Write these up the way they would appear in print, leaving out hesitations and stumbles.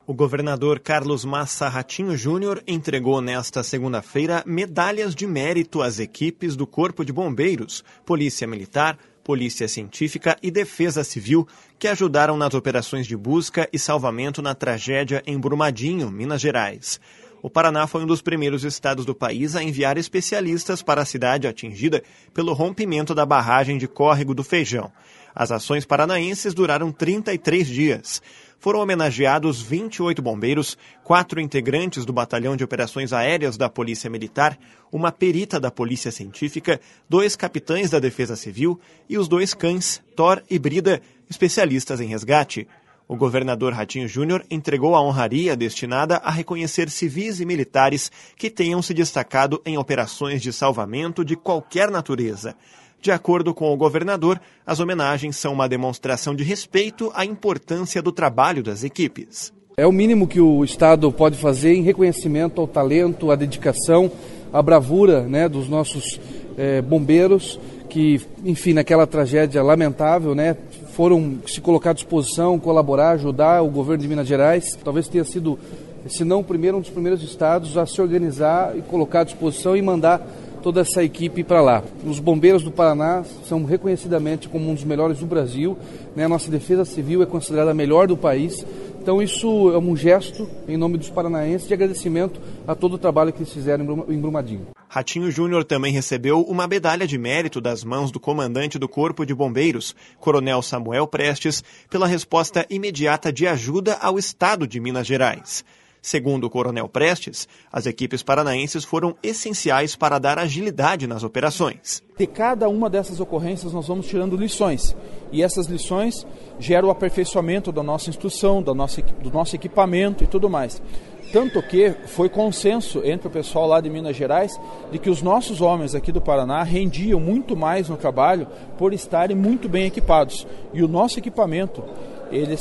O governador Carlos Massa Ratinho Júnior entregou nesta segunda-feira medalhas de mérito às equipes do Corpo de Bombeiros, Polícia Militar, Polícia Científica e Defesa Civil, que ajudaram nas operações de busca e salvamento na tragédia em Brumadinho, Minas Gerais. O Paraná foi um dos primeiros estados do país a enviar especialistas para a cidade atingida pelo rompimento da barragem de Córrego do Feijão. As ações paranaenses duraram 33 dias. Foram homenageados 28 bombeiros, 4 integrantes do Batalhão de Operações Aéreas da Polícia Militar, uma perita da Polícia Científica, 2 capitães da Defesa Civil e os 2 cães, Thor e Brida, especialistas em resgate. O governador Ratinho Júnior entregou a honraria destinada a reconhecer civis e militares que tenham se destacado em operações de salvamento de qualquer natureza. De acordo com o governador, as homenagens são uma demonstração de respeito à importância do trabalho das equipes. É o mínimo que o Estado pode fazer em reconhecimento ao talento, à dedicação, à bravura, dos nossos bombeiros que, enfim, naquela tragédia lamentável, foram se colocar à disposição, colaborar, ajudar o governo de Minas Gerais. Talvez tenha sido, se não o primeiro, um dos primeiros estados a se organizar e colocar à disposição e mandar toda essa equipe para lá. Os bombeiros do Paraná são reconhecidamente como um dos melhores do Brasil, A nossa defesa civil é considerada a melhor do país. Então isso é um gesto, em nome dos paranaenses, de agradecimento a todo o trabalho que eles fizeram em Brumadinho. Ratinho Júnior também recebeu uma medalha de mérito das mãos do comandante do Corpo de Bombeiros, Coronel Samuel Prestes, pela resposta imediata de ajuda ao estado de Minas Gerais. Segundo o Coronel Prestes, as equipes paranaenses foram essenciais para dar agilidade nas operações. De cada uma dessas ocorrências nós vamos tirando lições, e essas lições geram o aperfeiçoamento da nossa instrução, do nosso equipamento e tudo mais. Tanto que foi consenso entre o pessoal lá de Minas Gerais de que os nossos homens aqui do Paraná rendiam muito mais no trabalho por estarem muito bem equipados. E o nosso equipamento ele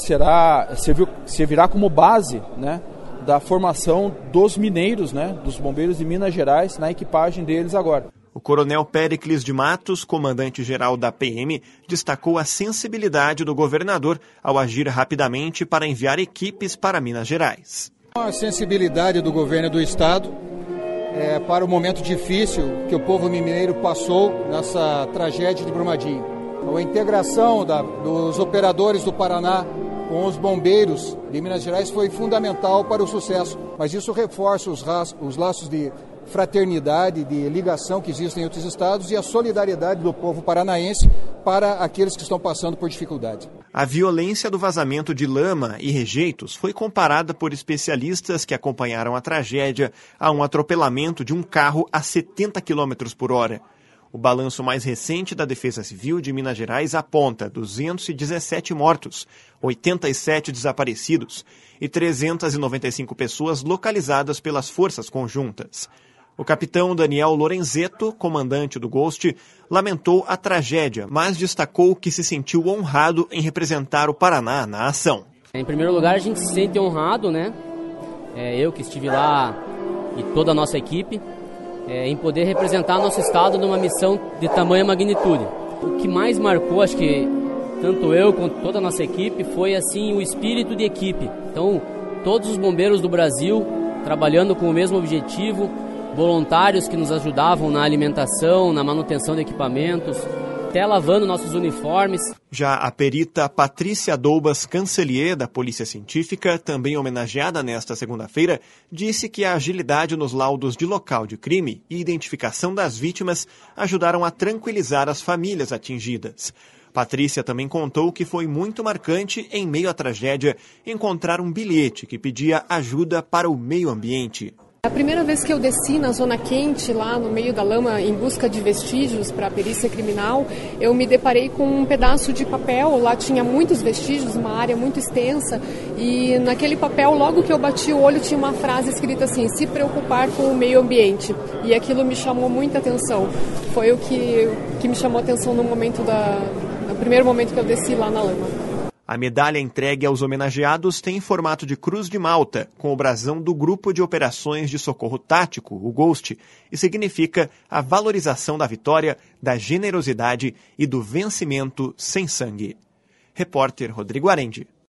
servirá como base, da formação dos mineiros, dos bombeiros de Minas Gerais, na equipagem deles agora. O coronel Péricles de Matos, comandante-geral da PM, destacou a sensibilidade do governador ao agir rapidamente para enviar equipes para Minas Gerais. A sensibilidade do governo do estado para o momento difícil que o povo mineiro passou nessa tragédia de Brumadinho. A integração dos operadores do Paraná com os bombeiros de Minas Gerais foi fundamental para o sucesso, mas isso reforça os laços de fraternidade, de ligação que existem em outros estados e a solidariedade do povo paranaense para aqueles que estão passando por dificuldade. A violência do vazamento de lama e rejeitos foi comparada por especialistas que acompanharam a tragédia a um atropelamento de um carro a 70 km por hora. O balanço mais recente da Defesa Civil de Minas Gerais aponta 217 mortos, 87 desaparecidos e 395 pessoas localizadas pelas forças conjuntas. O capitão Daniel Lorenzetto, comandante do Ghost, lamentou a tragédia, mas destacou que se sentiu honrado em representar o Paraná na ação. Em primeiro lugar, a gente se sente honrado, Eu que estive lá e toda a nossa equipe, em poder representar nosso estado numa missão de tamanha magnitude. O que mais marcou, acho que tanto eu quanto toda a nossa equipe, foi assim o espírito de equipe. Então, todos os bombeiros do Brasil trabalhando com o mesmo objetivo, voluntários que nos ajudavam na alimentação, na manutenção de equipamentos, até lavando nossos uniformes. Já a perita Patrícia Doubas Cancelier, da Polícia Científica, também homenageada nesta segunda-feira, disse que a agilidade nos laudos de local de crime e identificação das vítimas ajudaram a tranquilizar as famílias atingidas. Patrícia também contou que foi muito marcante, em meio à tragédia, encontrar um bilhete que pedia ajuda para o meio ambiente. A primeira vez que eu desci na zona quente, lá no meio da lama, em busca de vestígios para a perícia criminal, eu me deparei com um pedaço de papel. Lá tinha muitos vestígios, uma área muito extensa, e naquele papel, logo que eu bati o olho, tinha uma frase escrita assim: se preocupar com o meio ambiente. E aquilo me chamou muita atenção. Foi o que me chamou a atenção no primeiro momento que eu desci lá na lama. A medalha entregue aos homenageados tem formato de cruz de malta, com o brasão do Grupo de Operações de Socorro Tático, o GHOST, e significa a valorização da vitória, da generosidade e do vencimento sem sangue. Repórter Rodrigo Arendi.